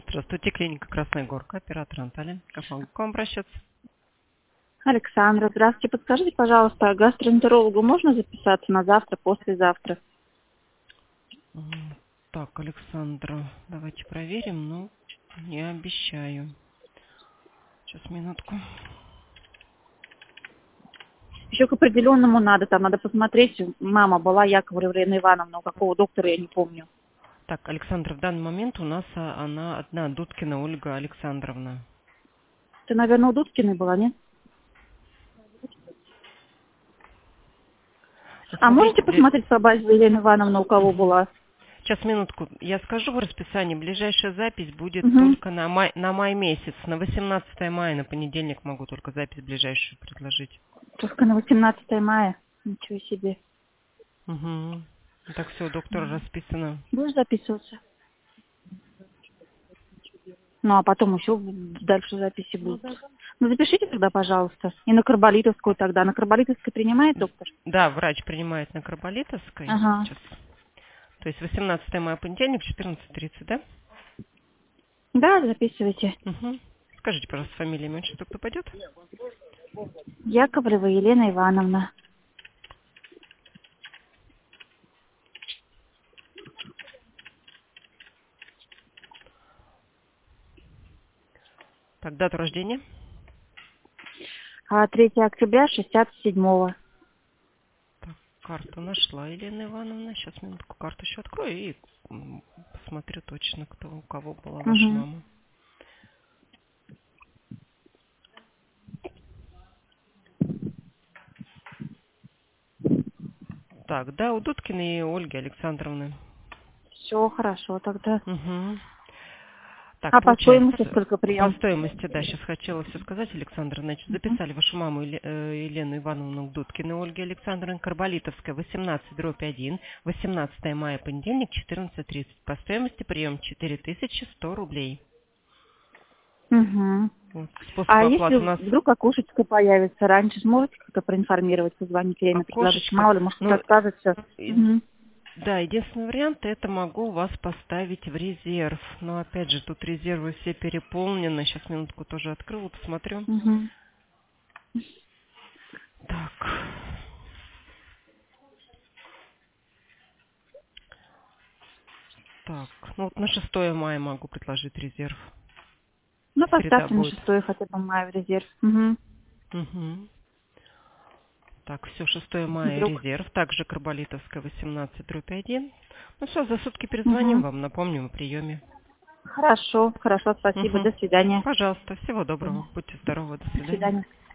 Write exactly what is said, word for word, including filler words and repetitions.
Здравствуйте, клиника Красная Горка, оператор Анталия. Как могу к вам обращаться? Александра, здравствуйте. Подскажите, пожалуйста, гастроэнтерологу можно записаться на завтра, послезавтра? М, Так, Александра, давайте проверим, но не обещаю. Сейчас, минутку. Еще к определенному надо, там надо посмотреть. Мама была Якова Раврина Ивановна, у какого доктора я не помню. Так, Александра, в данный момент у нас а, она одна, Дудкина Ольга Александровна. Ты, наверное, у Дудкиной была, нет? Вот А можете смотрите, бли- посмотреть по базе Елены Ивановны, у кого Мгм. была? Сейчас, минутку. Я скажу в расписании. Ближайшая запись будет Угу. только на май, на май месяц. На восемнадцатое мая, на понедельник могу только запись ближайшую предложить. Только на восемнадцатое мая. Ничего себе. Угу. Так все, доктор расписано. Будешь записываться? Ну, а потом еще дальше записи будут. Ну, запишите тогда, пожалуйста. И на Карболитовскую тогда. На Карболитовской принимает доктор? Да, врач принимает на Карболитовской. Ага. Сейчас. То есть восемнадцатое мая, понедельник, четырнадцать тридцать, да? Да, записывайте. Угу. Скажите, пожалуйста, фамилия, имя, отчество, кто пойдет? Яковлева Елена Ивановна. Так, дату рождения. А третьего октября шестьдесят седьмого. Так, карту нашла Елена Ивановна. Сейчас, минутку, карту еще открою и м, посмотрю точно, кто у кого была ваша Угу. мама. Так, да, у Дудкиной и Ольги Александровны. Все хорошо тогда. Угу. Так, А по получается, стоимости сколько по прием? стоимости, да, сейчас хотела все сказать, Александра, значит, Угу. записали вашу маму Еле- э, Елену Ивановну Дудкину Ольги Александровны, Карболитовская, восемнадцать дробь один, восемнадцатое мая, понедельник, четырнадцать тридцать. По стоимости прием четыре тысячи сто рублей. Угу. Вот. Способ А если оплаты у нас вдруг окошечко появится раньше, сможете как-то проинформировать, позвонить, время предложить? окошечко. Мало ли, может, кто-то Ну, откажется. и- Угу. да, единственный вариант, это могу вас поставить в резерв. Но опять же, тут резервы все переполнены. Сейчас минутку тоже открыла, посмотрю. Угу. Так. Так, ну вот на шестое мая могу предложить резерв. Ну, Среда поставьте на будет. шестое хотя бы мая в резерв. Угу. Угу. Так, все, шестое мая Вдруг. резерв. Также Карболитовская, восемнадцать дробь один. Ну все, за сутки перезвоним Угу. вам, напомним о приеме. Хорошо, хорошо, спасибо, Угу. до свидания. Пожалуйста, всего До доброго. Будьте здоровы, до До свидания. свидания.